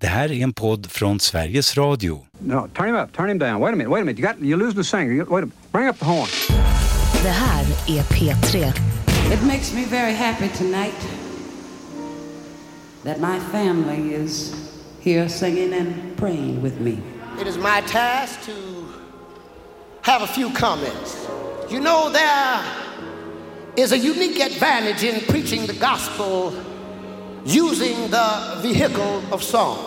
Det här är en podd från Sveriges Radio. No, turn him up, turn him down. Wait a minute. You're losing the singer. Wait a minute. Bring up the horn. Det här är P3. It makes me very happy tonight that my family is here singing and praying with me. It is my task to have a few comments. You know, there is a unique advantage in preaching the gospel using the vehicle of song.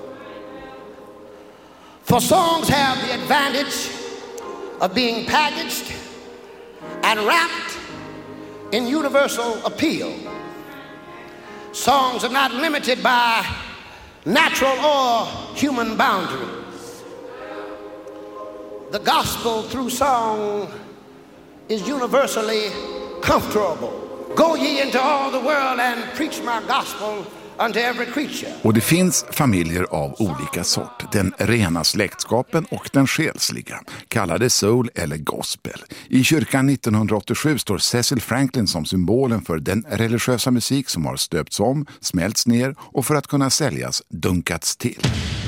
For songs have the advantage of being packaged and wrapped in universal appeal. Songs are not limited by natural or human boundaries. The gospel through song is universally comfortable. Go ye into all the world and preach my gospel unto every creature. Och det finns familjer av olika sort. Den rena släktskapen och den själsliga. Kallade soul eller gospel. I kyrkan 1987 står Cecil Franklin som symbolen för den religiösa musik som har stöpts om, smälts ner och för att kunna säljas dunkats till.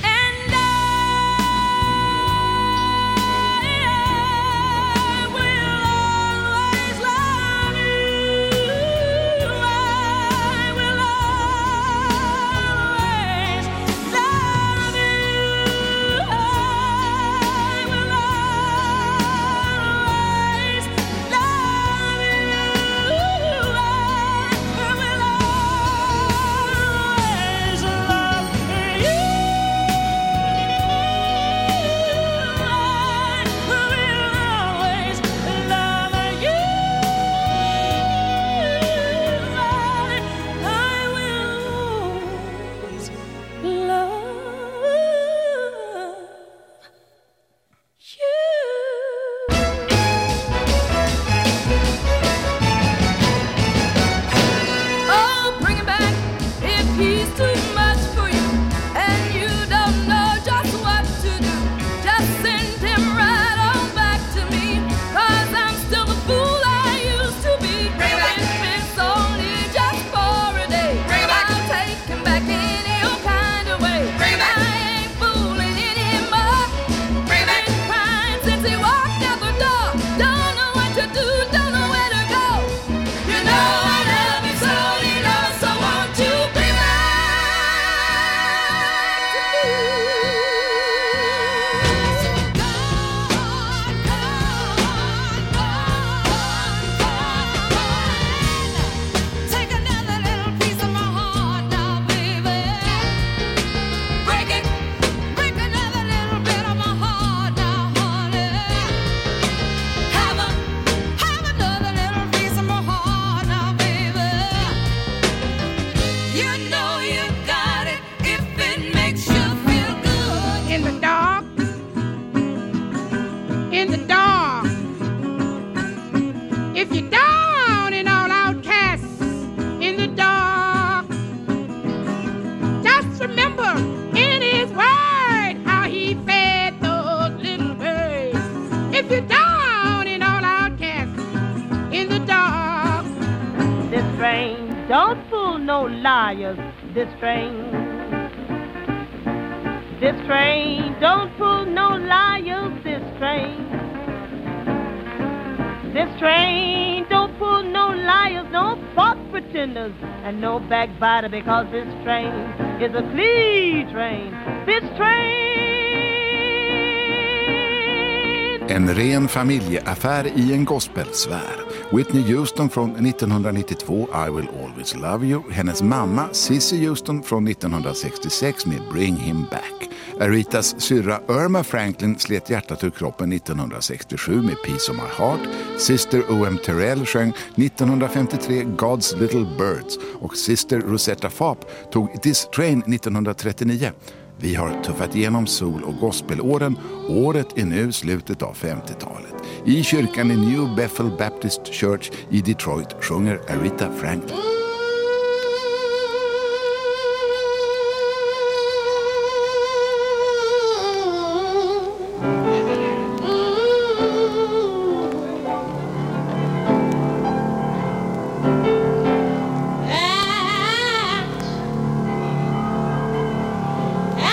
This train don't pull no liars. This train don't pull no liars, no false pretenders, and no backbiter, because this train is a clean train. This train. En ren familjeaffär i en gospelsfär. Whitney Houston från 1992, I Will Always Love You. Hennes mamma Cissy Houston från 1966 med Bring Him Back. Aretha's syrra Irma Franklin slet hjärtat ur kroppen 1967 med Piece of My Heart. Sister O.M. Terrell sjöng 1953 God's Little Birds. Och Sister Rosetta Tharpe tog This Train 1939. Vi har tuffat igenom soul- och gospelåren. Året är nu slutet av 50-talet. I kyrkan i New Bethel Baptist Church i Detroit sjunger Aretha Franklin. Yeah.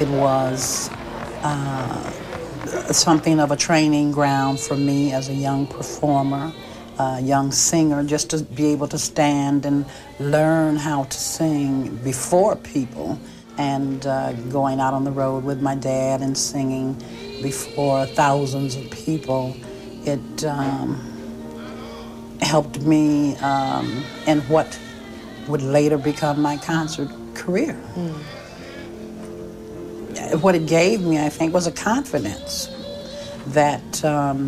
It was something of a training ground for me as a young performer, a young singer, just to be able to stand and learn how to sing before people, and going out on the road with my dad and singing before thousands of people. It helped me in what would later become my concert career. What it gave me, I think, was a confidence that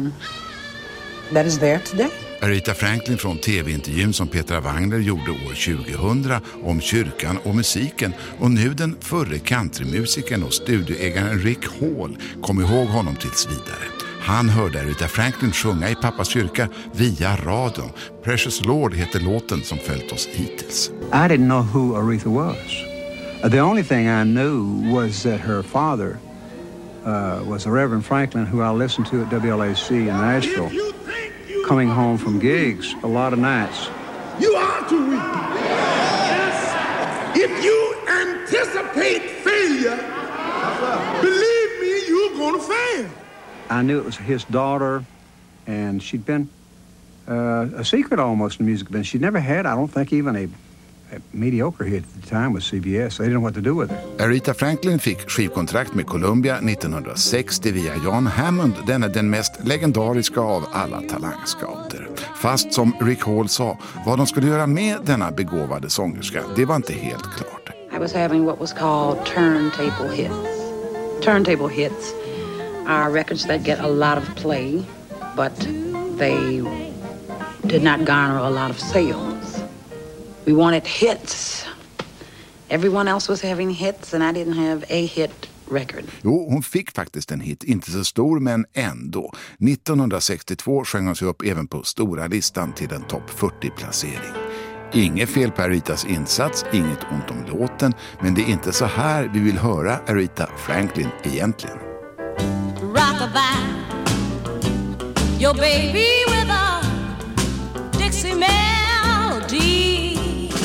is there today. Aretha Franklin från tv-intervjun som Petra Wagner gjorde år 2000 om kyrkan och musiken, och nu den förre countrymusikern och studioägaren Rick Hall kom ihåg honom tills vidare. Han hörde Aretha Franklin sjunga i pappas kyrka via radion. Precious Lord heter låten som följt oss hittills. I didn't know who Aretha was. The only thing I knew was that her father was the Reverend Franklin, who I listened to at WLAC in Nashville, coming home from gigs a lot of nights. You are too weak. Yes. If you anticipate failure, believe me, you're going to fail. I knew it was his daughter, and she'd been a secret almost in the music business. She'd never had, I don't think, even a mediocre hit at the time with CBS. They didn't know what to do with her. Aretha Franklin fick skivkontrakt med Columbia 1960 via John Hammond, den är den mest legendariska av alla talangscouter. Fast som Rick Hall sa, vad de skulle göra med denna begåvade sångerska, det var inte helt klart. I was having what was called turntable hits. Turntable hits are records that get a lot of play, but they did not garner a lot of sales. We wanted hits. Everyone else was having hits and I didn't have a hit record. Jo, hon fick faktiskt en hit, inte så stor men ändå. 1962 sjöng hon sig upp även på stora listan till en topp 40-placering. Inget fel på Aretas insats, inget ont om låten, men det är inte så här vi vill höra Aretha Franklin egentligen. Rockabye, your baby with a Dixie melody.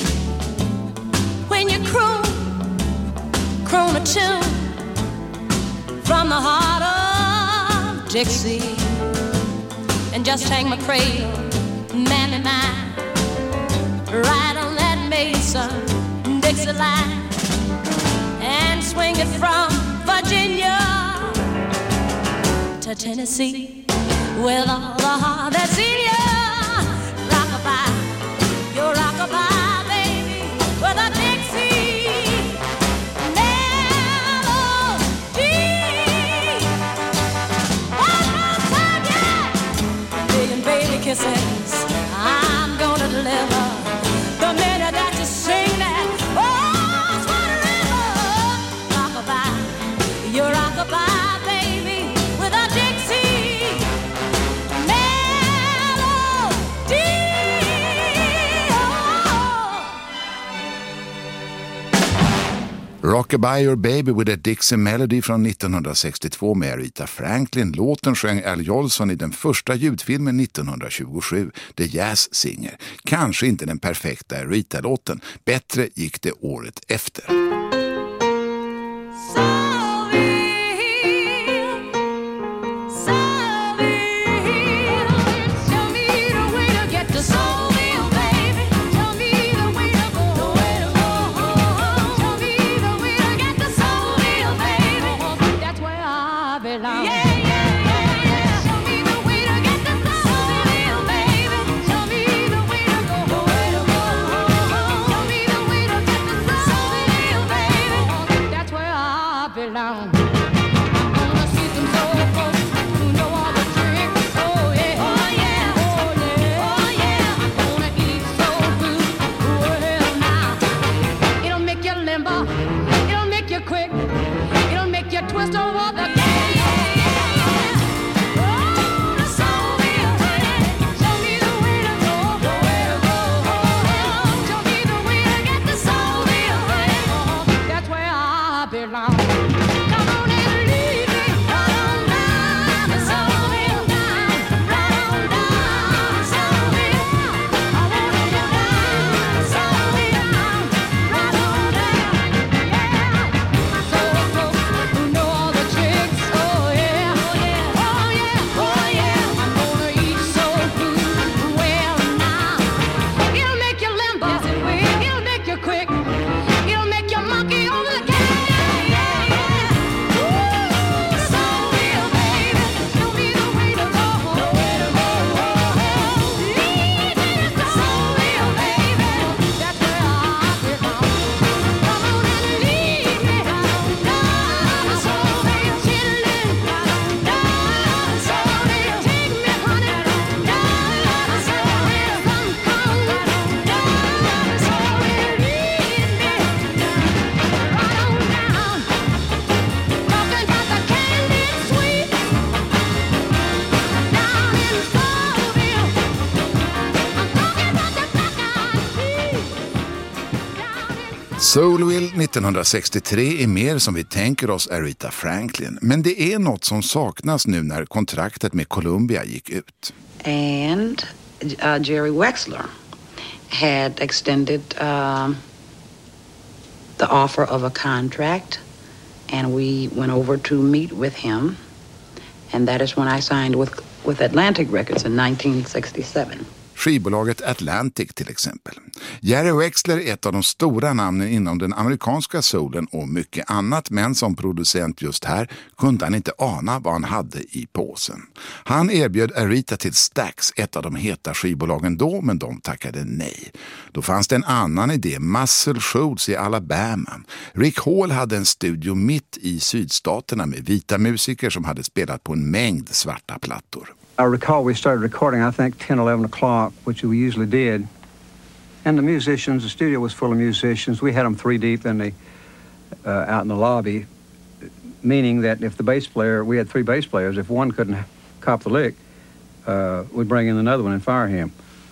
When you croon a tune from the heart of Dixie, and just hang my cradle, mammy mine, right on that Mason Dixie line, and swing it from Virginia to Tennessee with all the heart that's in you. Rockabye, your rockabye, baby, with a Dixie melody. One more time, yeah. Million baby kisses, I'm gonna deliver the minute that you sing that. Oh, sweet river, rockabye, your rockabye, baby, with a Dixie melody. Rockabye Your Baby with a Dixie Melody från 1962 med Aretha Franklin. Låten sjöng Al Jolson i den första ljudfilmen 1927, The Jazz Singer. Kanske inte den perfekta Aretha-låten. Bättre gick det året efter. Baby Soulville 1963 är mer som vi tänker oss Aretha Franklin, men det är något som saknas nu när kontraktet med Columbia gick ut. And Jerry Wexler had extended the offer of a contract, and we went over to meet with him, and that is when I signed with Atlantic Records in 1967. Skivbolaget Atlantic till exempel. Jerry Wexler är ett av de stora namnen inom den amerikanska soulen och mycket annat, men som producent just här kunde han inte ana vad han hade i påsen. Han erbjöd Aretha till Stax, ett av de heta skivbolagen då, men de tackade nej. Då fanns det en annan idé, Muscle Shoals i Alabama. Rick Hall hade en studio mitt i sydstaterna med vita musiker som hade spelat på en mängd svarta plattor. I recall we started recording, I think, 10, 11 o'clock, which we usually did. And the musicians, the studio was full of musicians. We had them 3 deep in the, out in the lobby, meaning that if the bass player, we had 3 bass players, if one couldn't cop the lick, we'd bring in another one and fire him.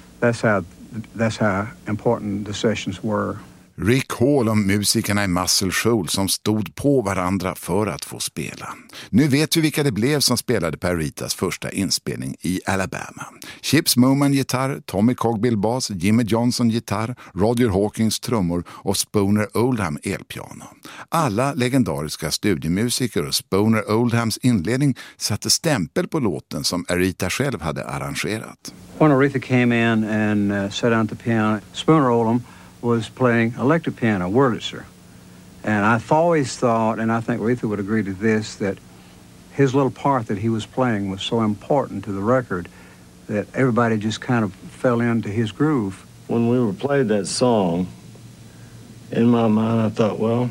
That's how important the sessions were. Rick Hall och musikerna i Muscle Shoals som stod på varandra för att få spela. Nu vet vi vilka det blev som spelade på Arethas första inspelning i Alabama. Chips Moman gitarr, Tommy Cogbill bas, Jimmy Johnson gitarr, Roger Hawkins trummor och Spooner Oldham elpiano. Alla legendariska studiemusiker, och Spooner Oldhams inledning satte stämpel på låten som Aretha själv hade arrangerat. When Aretha came in and sat down at the piano, Spooner Oldham was playing electric piano, Wurlitzer. And I've always thought, and I think Aretha would agree to this, that his little part that he was playing was so important to the record that everybody just kind of fell into his groove. When we played that song, in my mind I thought, well,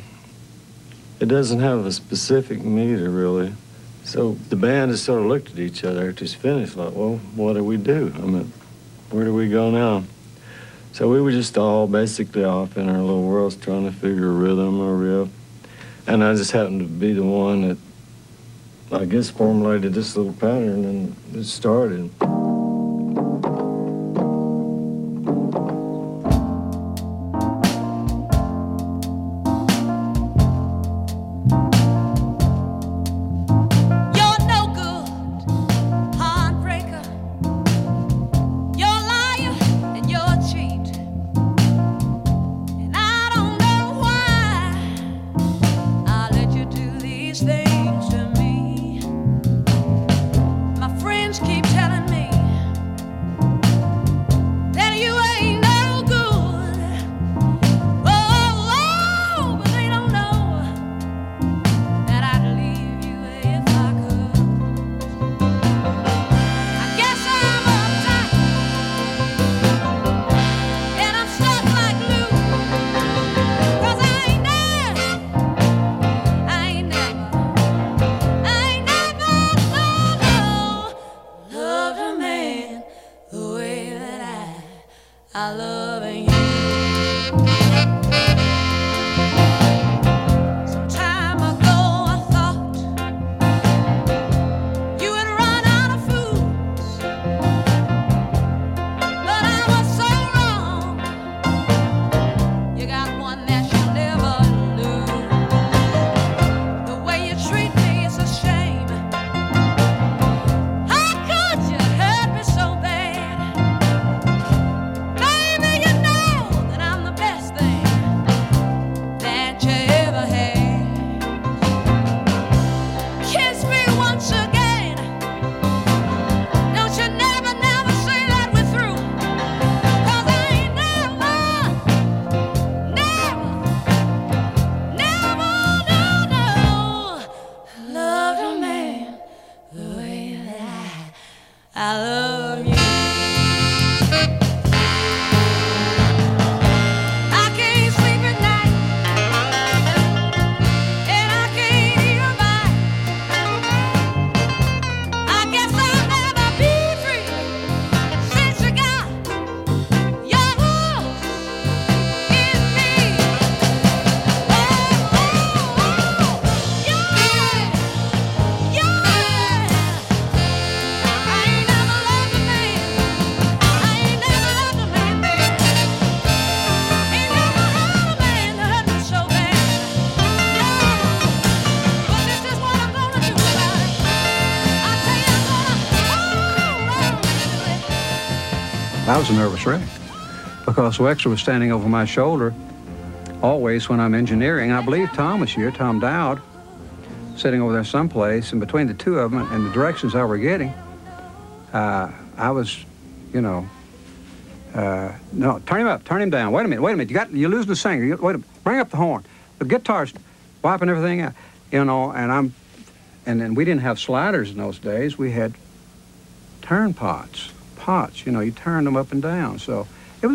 it doesn't have a specific meter really. So the band just sort of looked at each other after it's finished, like, well, what do we do? I mean, where do we go now? So we were just all basically off in our little worlds trying to figure a rhythm or riff. And I just happened to be the one that, I guess, formulated this little pattern, and it started. Baby, I was a nervous wreck because Wexler was standing over my shoulder always when I'm engineering. I believe Tom was here, Tom Dowd, sitting over there someplace, and between the two of them and the directions I were getting, I was, no, turn him down. Wait a minute. You're losing the singer. Wait a minute. Bring up the horn. The guitar's wiping everything out, and then we didn't have sliders in those days. We had turn pots, you turned them up and down. So it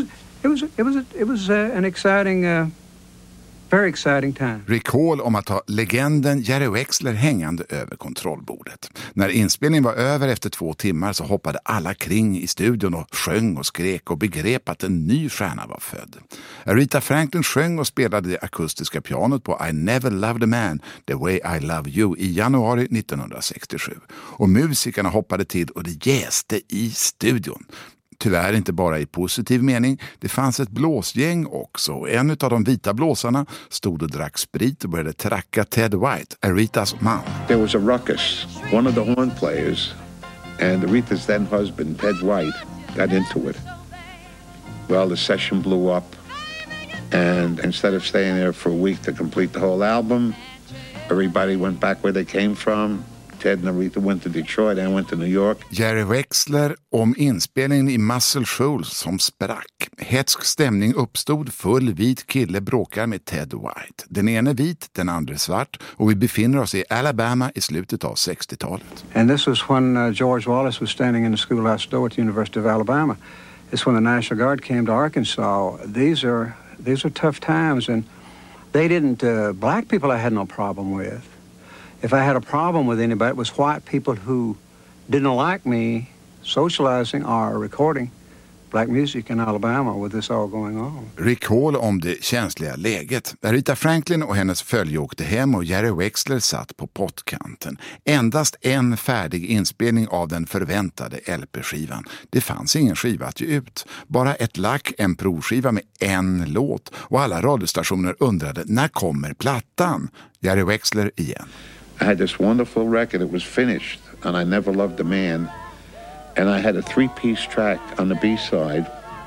was an exciting, very exciting time. Recall om att ha legenden Jerry Wexler hängande över kontrollbordet. När inspelningen var över efter 2 timmar så hoppade alla kring i studion och sjöng och skrek och begrep att en ny stjärna var född. Aretha Franklin sjöng och spelade det akustiska pianot på I Never Loved a Man, The Way I Love You i januari 1967. Och musikerna hoppade till och det jäste i studion. Tyvärr inte bara i positiv mening. Det fanns ett blåsgäng också. En av de vita blåsarna stod och drack sprit och började tracka Ted White, Arethas man. There was a ruckus. One of the horn players and Aretha's then husband, Ted White, got into it. Well, the session blew up, and instead of staying there for a week to complete the whole album, everybody went back where they came from. Ted and Aretha went to Detroit and went to New York. Jerry Wexler om inspelningen i Muscle Shoals som sprack. Hetsk stämning uppstod, full vit kille bråkar med Ted White. Den ene vit, den andra svart, och vi befinner oss i Alabama i slutet av 60-talet. And this was when George Wallace was standing in the schoolhouse door at the University of Alabama. It's when the National Guard came to Arkansas. These are tough times, and they didn't, black people I had no problem with. If I had a problem with anybody, it was white people who didn't like me socializing or recording black music in Alabama with this all going on. Recall om det känsliga läget. Aretha Franklin och hennes följe åkte hem och Jerry Wexler satt på pottkanten. Endast en färdig inspelning av den förväntade LP-skivan. Det fanns ingen skiva att ge ut. Bara ett lack, en provskiva med en låt. Och alla radiostationer undrade, när kommer plattan? Jerry Wexler igen. I had this wonderful record. It was finished, and I Never Loved a Man. And I had a 3-piece track on the B-side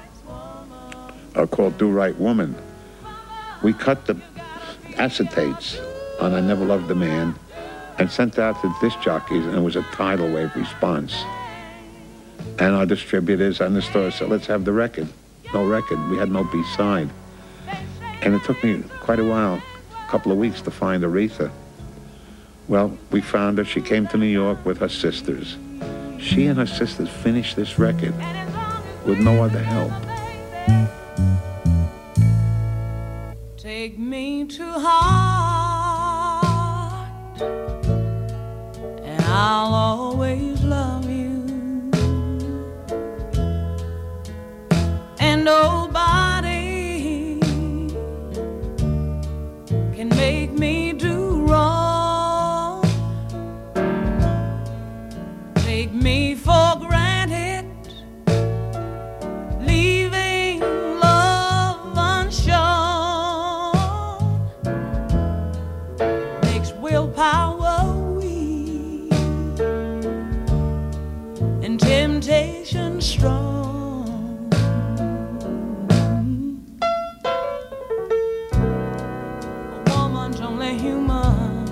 called Do Right Woman. We cut the acetates on I Never Loved a Man and sent out to disc jockeys, and it was a tidal wave response. And our distributors and the store said, let's have the record. No record. We had no B-side. And it took me quite a while, a couple of weeks, to find Aretha. Well, we found her. She came to New York with her sisters. She and her sisters finished this record with no other help. Take me to heart, and I'll always love you. And nobody can make me do wrong. Take me for granted, leaving love unshown, makes willpower weak and temptation strong. A woman's only human.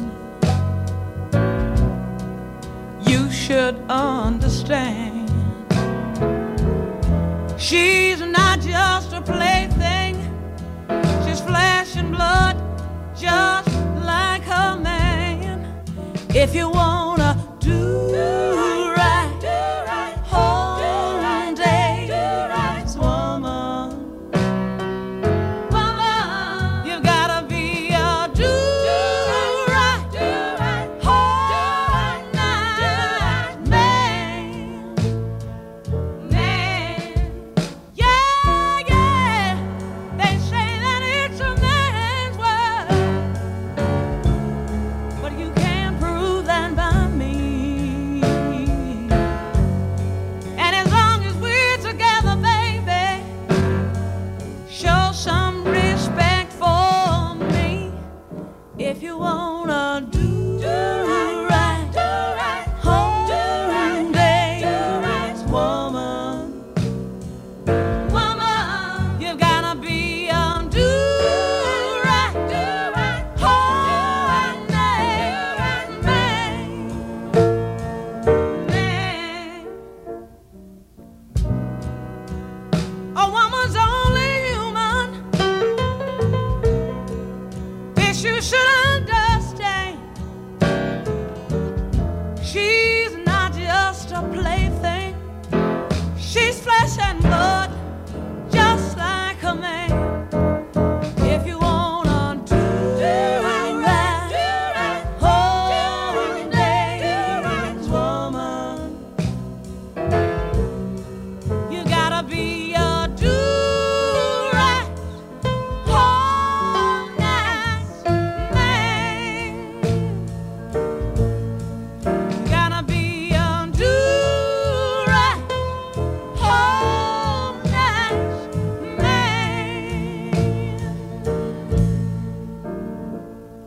You should understand. She's not just a plaything. She's flesh and blood, just like her man. If you wanna do right, whole day, woman, you gotta be a do right, whole night man. Yeah, yeah. They say that it's a man's world, but you can't prove that by me. And as long as we're together, baby, show some respect for me. If you wanna do right, whole day, woman,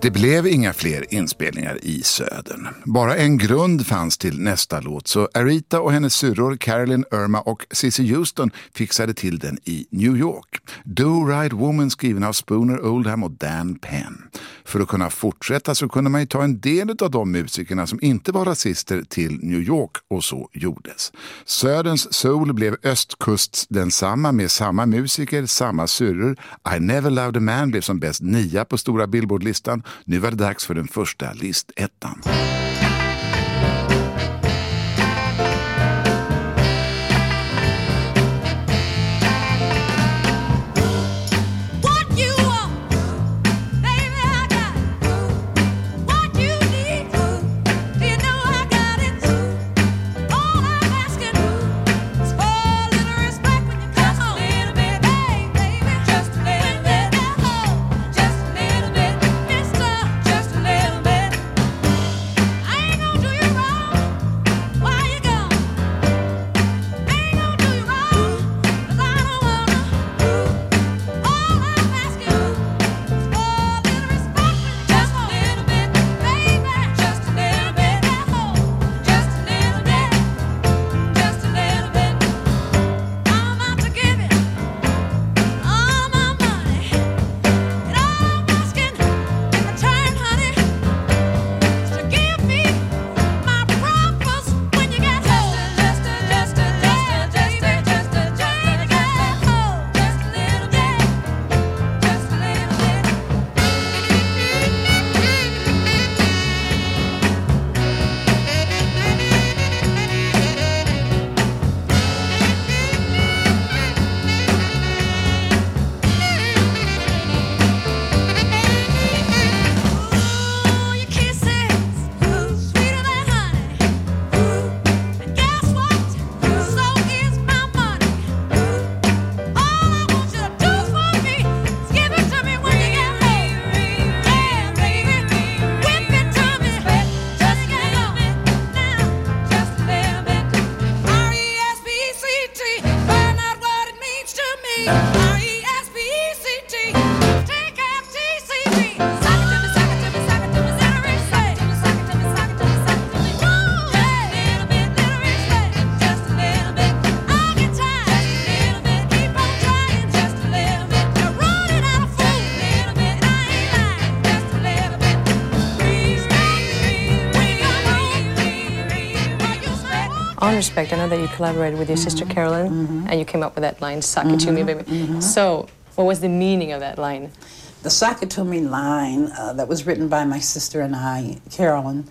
Det blev inga fler inspelningar i Södern. Bara en grund fanns till nästa låt, så Aretha och hennes syrror Carolyn, Irma och Cissy Houston fixade till den i New York. Do Right Woman skriven av Spooner Oldham och Dan Penn. För att kunna fortsätta så kunde man ju ta en del av de musikerna som inte var rasister till New York, och så gjordes. Söderns soul blev östkusts densamma med samma musiker, samma syrror. I Never Loved a Man blev som bäst 9 på stora Billboardlistan. Nu var det dags för den första listettan. Respect. I know that you collaborated with your sister Carolyn, and you came up with that line, "Suck it to me, baby." So, what was the meaning of that line? The "Suck it to me" line that was written by my sister and I, Carolyn,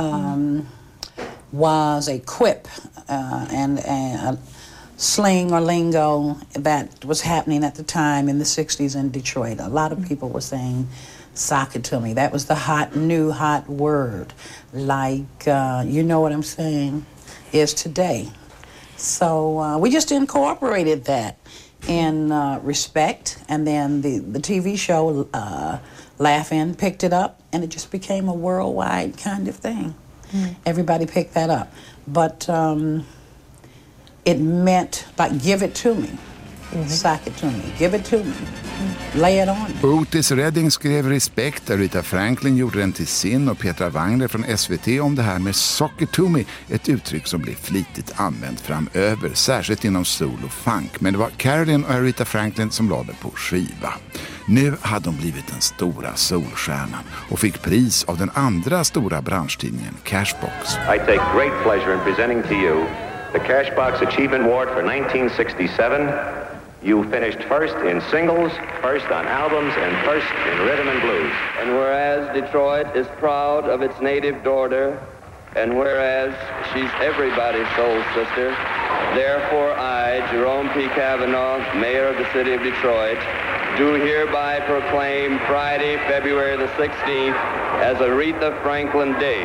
was a quip and a slang or lingo that was happening at the time in the 60s in Detroit. A lot of people were saying, "Sock it to me." That was the new hot word. Like, you know what I'm saying? Is today. So we just incorporated that in Respect, and then the TV show Laugh-In picked it up, and it just became a worldwide kind of thing. Everybody picked that up. But it meant like, give it to me. Sock it to me. Give it to me. Lay it on. Otis Redding skrev Respect, Aretha Franklin gjorde den till sin, och Petra Wagner från SVT om det här med "sock it to me", ett uttryck som blev flitigt använt framöver, särskilt inom soul och funk. Men det var Carolyn och Aretha Franklin som lade på skiva. Nu hade hon blivit den stora soulstjärnan och fick pris av den andra stora branschtidningen Cashbox. I take great pleasure in presenting to you the Cashbox Achievement Award for 1967. You finished first in singles, first on albums, and first in rhythm and blues. And whereas Detroit is proud of its native daughter, and whereas she's everybody's soul sister, therefore I, Jerome P. Kavanaugh, Mayor of the City of Detroit, do hereby proclaim Friday, February the 16th as Aretha Franklin Day.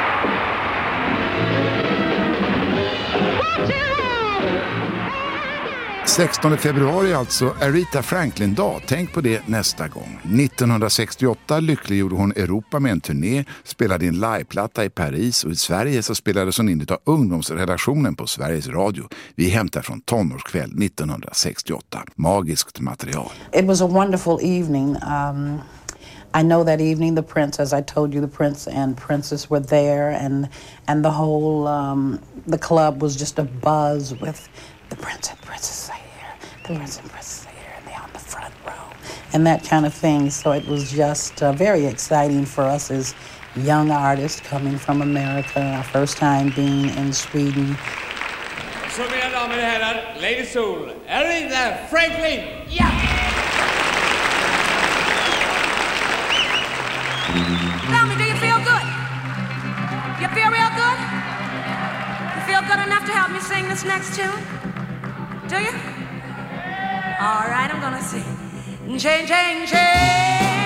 16 februari alltså, Aretha Franklin-dag. Tänk på det nästa gång. 1968 lyckliggjorde hon Europa med en turné, spelade in liveplatta i Paris, och i Sverige så spelades hon in av ungdomsredaktionen på Sveriges Radio. Vi hämtar från tonårskväll 1968. Magiskt material. It was a wonderful evening. I know that evening the Prince, as I told you, the Prince and Princess were there, and the whole the club was just a buzz with the Prince and Princess are here, the Prince and Princess are here, and they're on the front row, and that kind of thing. So it was just very exciting for us as young artists coming from America, our first time being in Sweden. Så mina damer och herrar, Lady Soul, Aretha Franklin! Ja! Tell me, do you feel good? You feel real good? You feel good enough to help me sing this next tune? Do you? All right, I'm gonna sing. Change, change, change.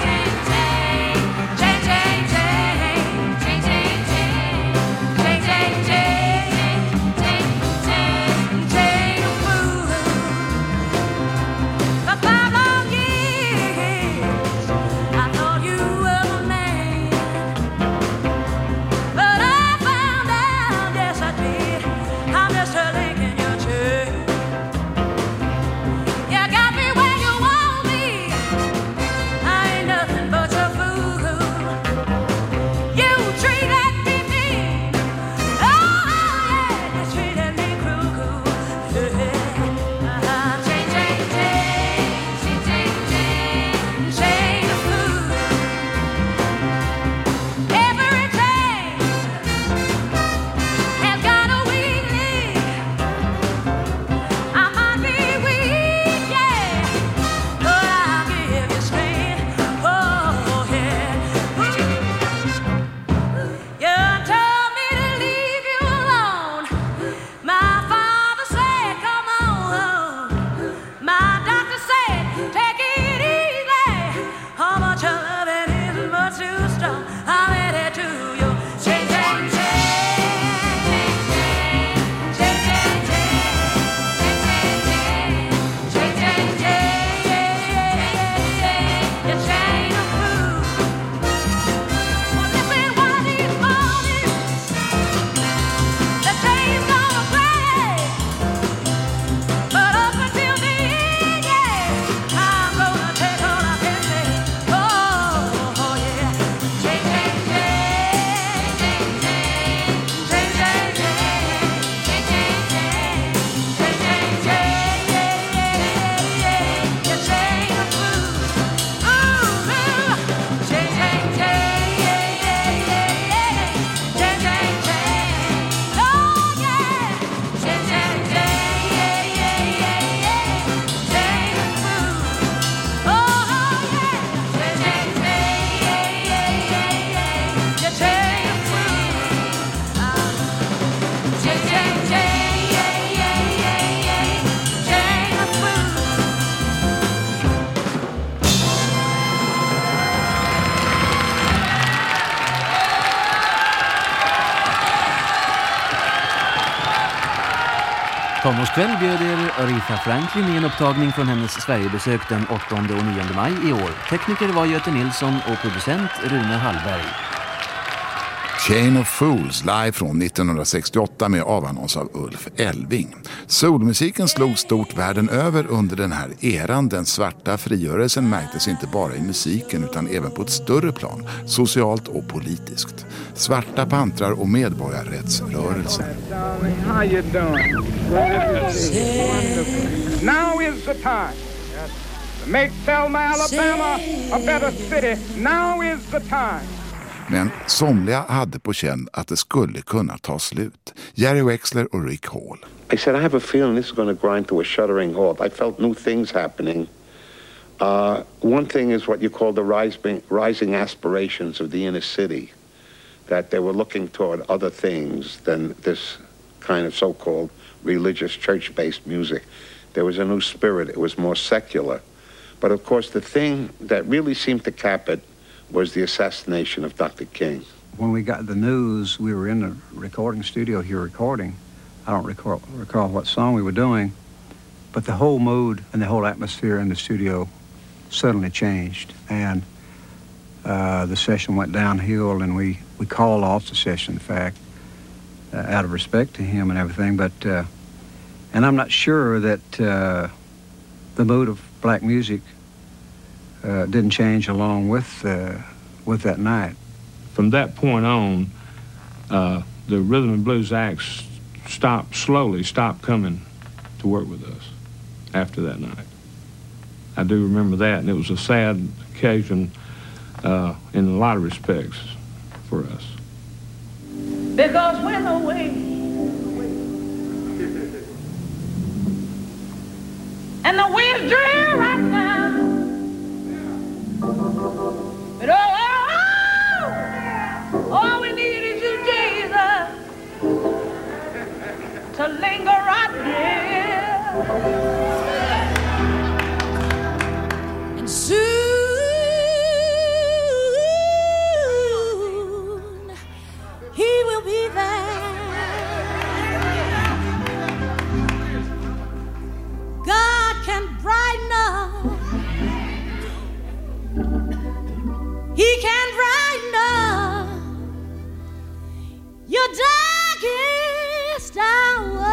Tonårskväll bjöd er Aretha Franklin i en upptagning från hennes Sverigebesök den 8 och 9 maj i år. Tekniker var Göte Nilsson och producent Rune Hallberg. Chain of Fools live från 1968 med avannons av Ulf Elving. Soulmusiken slog stort världen över under den här eran. Den svarta frigörelsen märktes inte bara i musiken utan även på ett större plan, socialt och politiskt. Svarta pantrar och medborgarrättsrörelsen. How you doing? Now is the time to make Selma, Alabama a better city. Now is the time. Men somliga hade på känn att det skulle kunna ta slut. Jerry Wexler och Rick Hall. I said, I have a feeling this is going to grind to a shuddering halt. I felt new things happening. One thing is what you call the rising aspirations of the inner city. That they were looking toward other things than this kind of so-called religious church-based music. There was a new spirit. It was more secular. But of course, the thing that really seemed to cap it was the assassination of Dr. King. When we got the news, we were in the recording studio here recording. I don't recall what song we were doing, but the whole mood and the whole atmosphere in the studio suddenly changed. And the session went downhill, and we called off the session, in fact, out of respect to him and everything. But and I'm not sure that the mood of black music didn't change along with that night. From that point on, the rhythm and blues acts stopped coming to work with us after that night. I do remember that, and it was a sad occasion in a lot of respects for us. Because when the way and the wind's drill right now, but all we need is you, Jesus, to linger right there. And soon he will be there. God can brighten up. He can brighten up your darkest hour.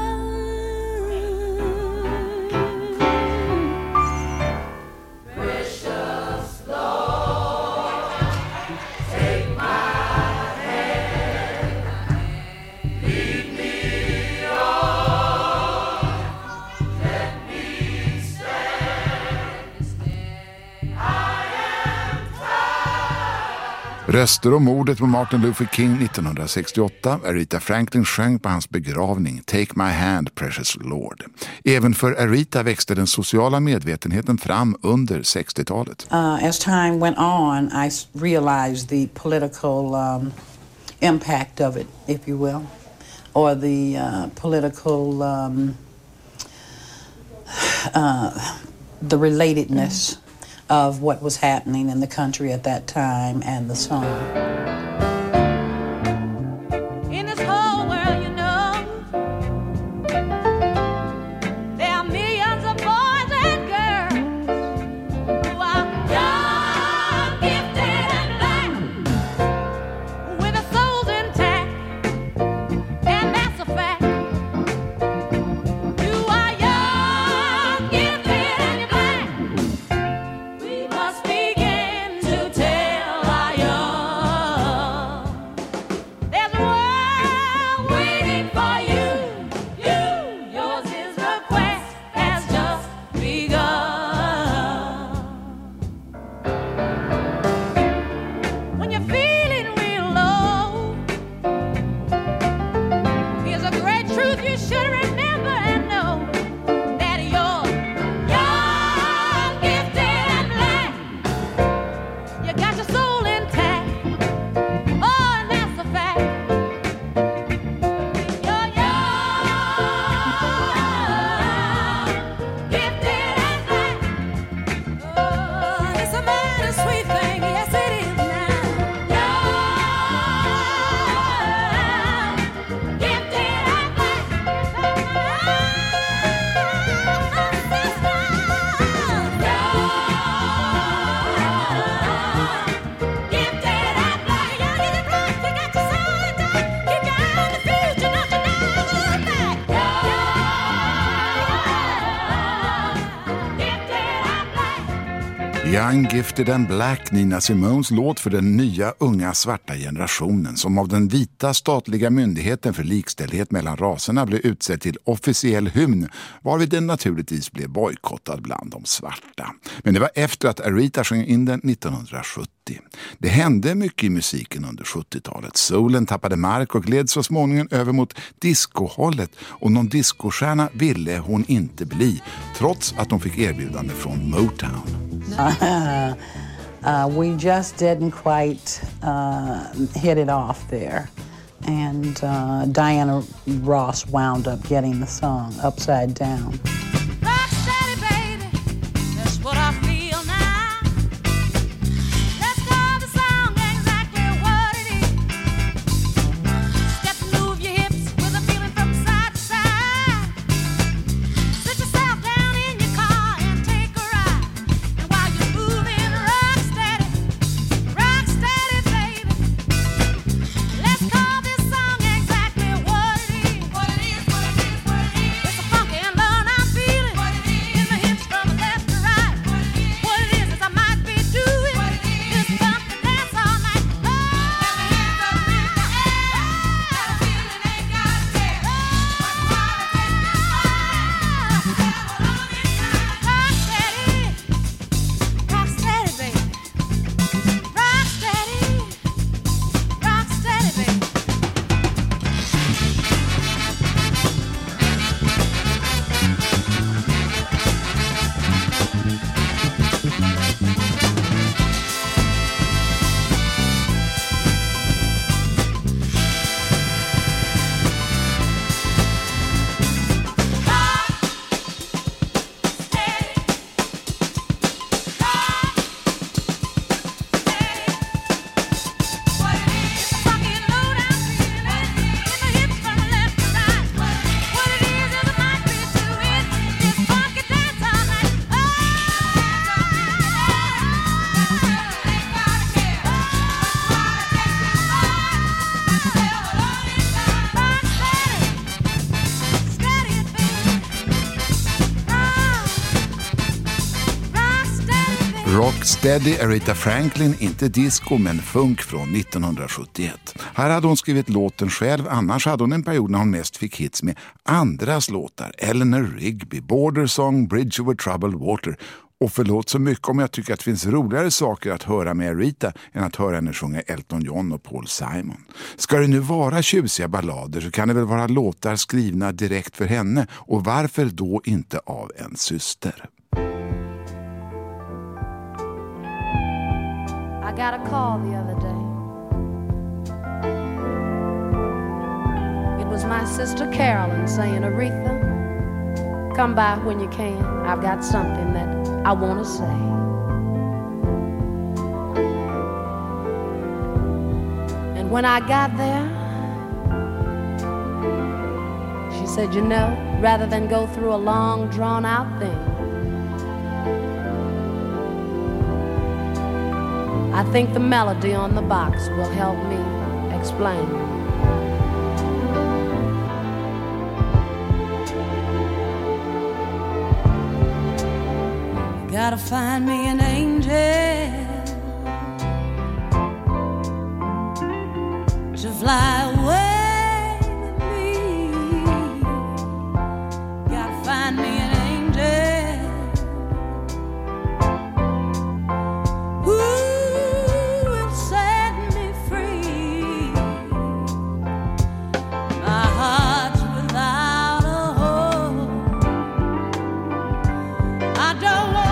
Precious Lord, take my hand, lead me on, let me stand. I am tired. Röster om mordet på Martin Luther King 1968. Aretha Franklin sjöng på hans begravning Take My Hand, Precious Lord. Även för Aretha växte den sociala medvetenheten fram under 60-talet. As time went on, I realized the political impact of it, if you will, or the political, the relatedness of what was happening in the country at that time and the song. In this whole world, you know, there are millions of boys and girls who are young, gifted, and black, with their souls intact, and that's a fact. You are young, gifted, and you're black. We must begin to tell our young there's a world waiting for you. Yours is the quest has just begun. When you're feeling real low, here's a great truth you should remember and know, that you're young, gifted, and black. You got your soul intact. Oh, and that's a fact. You're young, gifted, and black. Oh, it's a mighty sweet thing. Yes, it is now. Young, gifted, and black. Young, Gifted and Black, Nina Simones låt för den nya unga svarta generationen som av den vita statliga myndigheten för likställdhet mellan raserna blev utsedd till officiell hymn, varvid den naturligtvis blev bojkottad bland de svarta. Men det var efter att Aretha sjöng in den 1970. Det hände mycket i musiken under 70-talet. Soulen tappade mark och gled så småningom över mot discohållet, och någon discostjärna ville hon inte bli, trots att hon fick erbjudande från Motown. We just didn't quite hit it off there. And Diana Ross wound up getting the song Upside Down. Rock steady, baby, that's what I feel now. Let's call the song exactly what it is. Step and move your hips with a feeling from side to side. Sit yourself down in your car and take a ride. And while you're moving, rock steady, baby. Let's call this song exactly what it is. What it is, what it is, what it is. It's a funky and learn I'm Rocksteady Aretha Franklin, inte disco men funk från 1971. Här hade hon skrivit låten själv, annars hade hon en period när hon mest fick hits med andras låtar. Eleanor Rigby, Border Song, Bridge Over Troubled Water. Och förlåt så mycket om jag tycker att det finns roligare saker att höra med Aretha än att höra henne sjunga Elton John och Paul Simon. Ska det nu vara tjusiga ballader så kan det väl vara låtar skrivna direkt för henne, och varför då inte av en syster? I got a call the other day. It was my sister Carolyn saying, Aretha, come by when you can. I've got something that I want to say. And when I got there, she said, you know, rather than go through a long, drawn-out thing, I think the melody on the box will help me explain. Gotta find me an angel to fly away with me. Gotta find me an angel who will set me free. My heart's without a hope. I don't want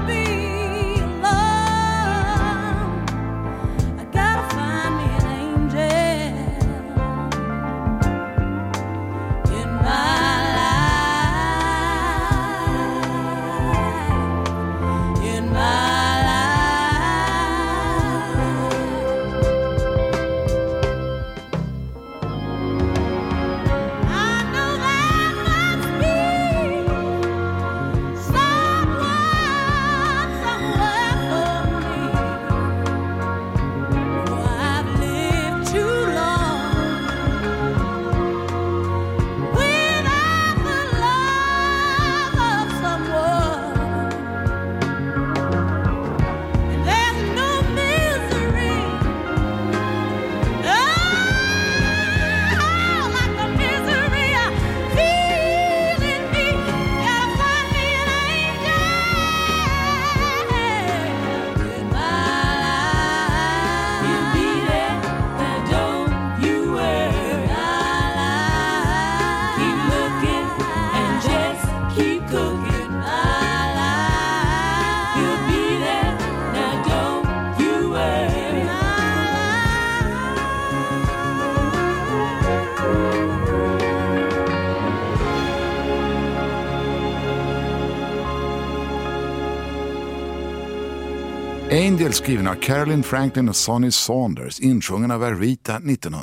Angel skriven av Carolyn Franklin och Sonny Saunders, insjungen av Aretha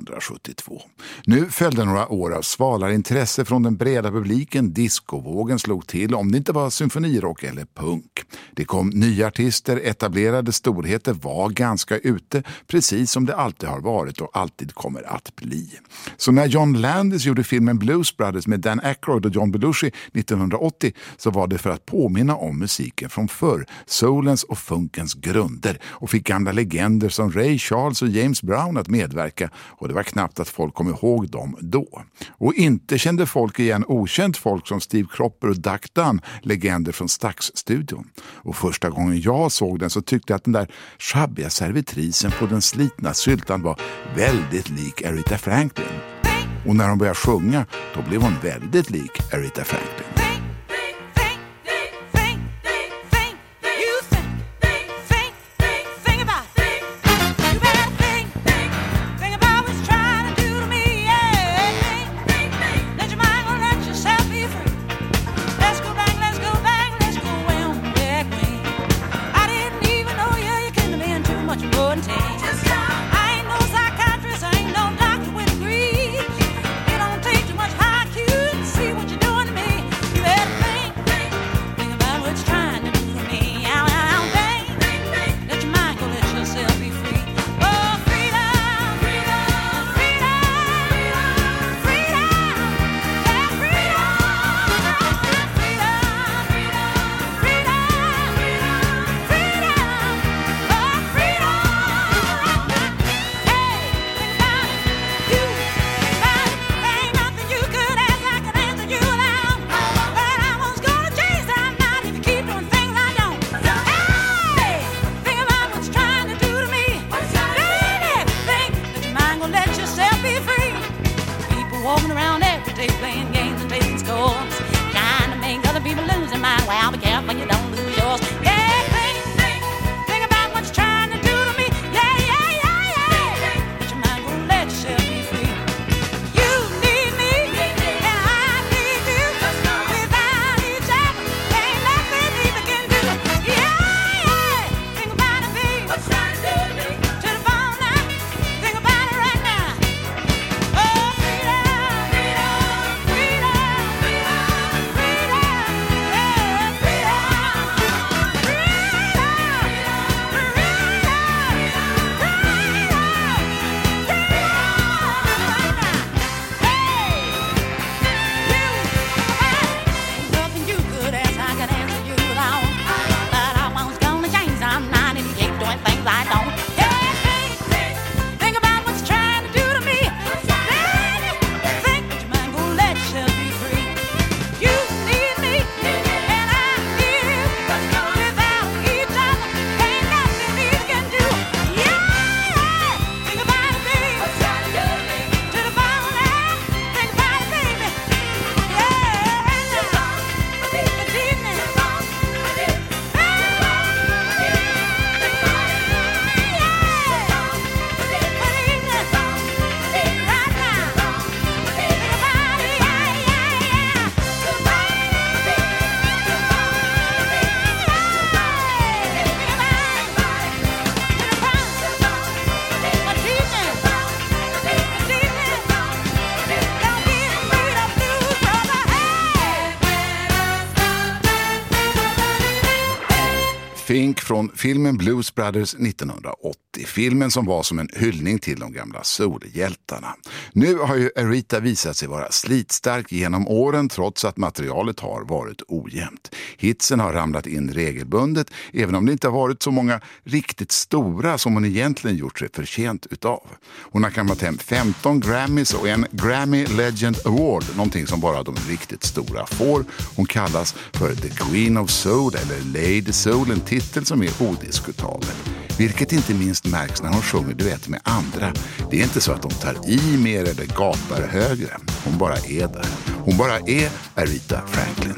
1972. Nu följde några år av svalare intresse från den breda publiken. Discovågen slog till, om det inte var symfonirock eller punk. Det kom nya artister, etablerade storheter var ganska ute, precis som det alltid har varit och alltid kommer att bli. Så när John Landis gjorde filmen Blues Brothers med Dan Aykroyd och John Belushi 1980 så var det för att påminna om musiken från förr, soulens och funkens grunder, och fick gamla legender som Ray Charles och James Brown att medverka, och det var knappt att folk kom ihåg dem då. Och inte kände folk igen okänt folk som Steve Cropper och Duck Dunn, legender från Stax-studion. Och första gången jag såg den så tyckte jag att den där schabbiga servitrisen på den slitna syltan var väldigt lik Aretha Franklin. Och när hon började sjunga, då blev hon väldigt lik Aretha Franklin. See what you're doing to me. Pink från filmen Blues Brothers 1980. Filmen som var som en hyllning till de gamla soulhjältarna. Nu har ju Aretha visat sig vara slitstark genom åren trots att materialet har varit ojämnt. Hitsen har ramlat in regelbundet även om det inte har varit så många riktigt stora som hon egentligen gjort sig förtjänt utav. Hon har kammat hem 15 Grammys och en Grammy Legend Award, någonting som bara de riktigt stora får. Hon kallas för The Queen of Soul eller Lady Soul, en titel som är odiskutabel. Vilket inte minst märks när hon sjunger duett med andra. Det är inte så att de tar i mer eller gapar högre. Hon bara är där. Hon bara är Aretha Franklin.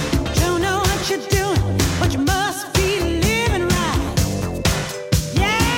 But you must be living right. Yeah.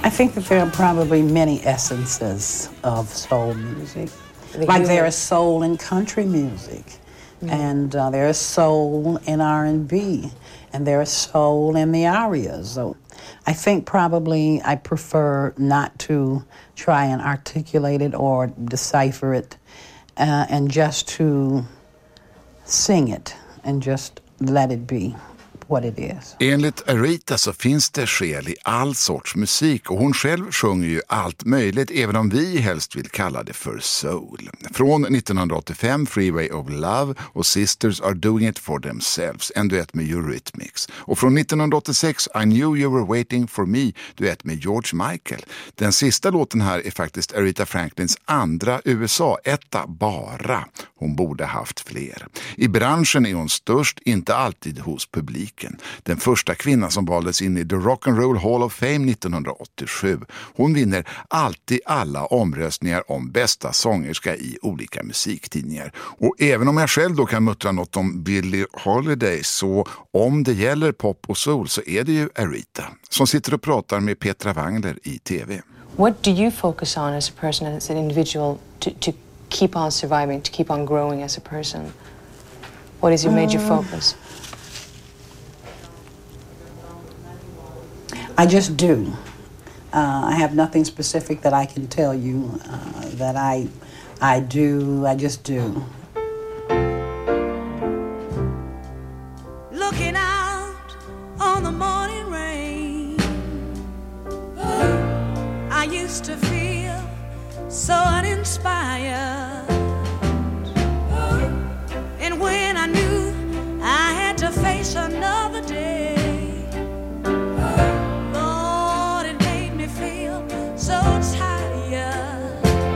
I think that there are probably many essences of soul music. Like there is soul in country music, and there is soul in R&B, and there is soul in the arias. So I think probably I prefer not to try and articulate it or decipher it, and just to sing it and just let it be what it is. Enligt Aretha så finns det själ i all sorts musik, och hon själv sjunger ju allt möjligt, även om vi helst vill kalla det för soul. Från 1985 Freeway of Love och Sisters Are Doing It For Themselves, en duett med Eurythmics. Och från 1986 I Knew You Were Waiting For Me, duett med George Michael. Den sista låten här är faktiskt Aretha Franklins andra USA-etta bara. Hon borde haft fler. I branschen är hon störst, inte alltid hos publiken. Den första kvinnan som valdes in i The Rock and Roll Hall of Fame 1987. Hon vinner alltid alla omröstningar om bästa sångerska i olika musiktidningar. Och även om jag själv då kan muttra något om Billie Holiday, så om det gäller pop och soul så är det ju Aretha som sitter och pratar med Petra Wangler i TV. What do you focus on as a person, as an individual, to keep on surviving, to keep on growing as a person? What is your major focus? I just do. I have nothing specific that I can tell you that I do. I just do. Looking out on the morning rain, I used to feel so uninspired, and when I knew I had to face another day, so tired.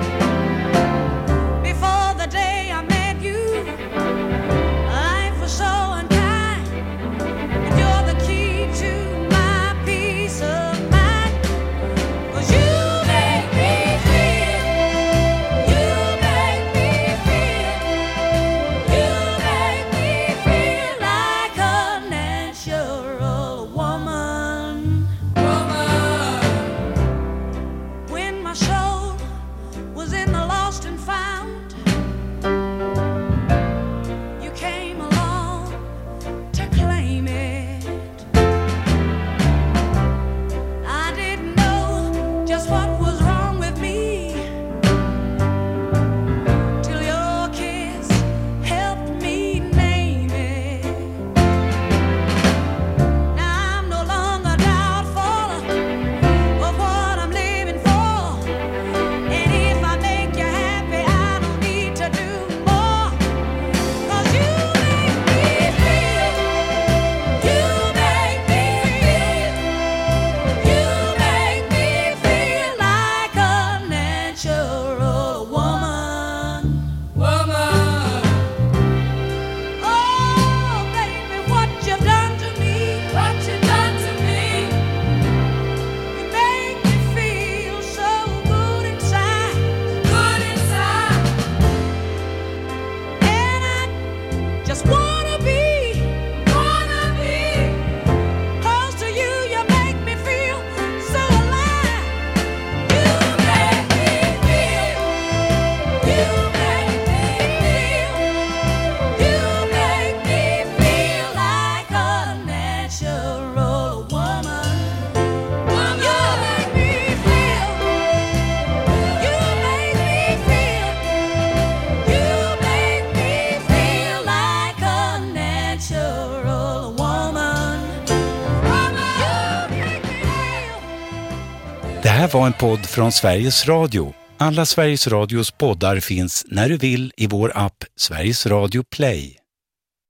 Before the day I met you, life was so unkind, and you're the key to my peace of mind. 'Cause you make me feel, you make me feel, you make me feel like a natural woman. Soul was in the lost and found. You came along to claim it. I didn't know just what was wrong with me till your kiss helped me name it. Now I'm no longer doubtful of what I'm living for. Det här var en podd från Sveriges Radio. Alla Sveriges Radios poddar finns när du vill i vår app Sveriges Radio Play.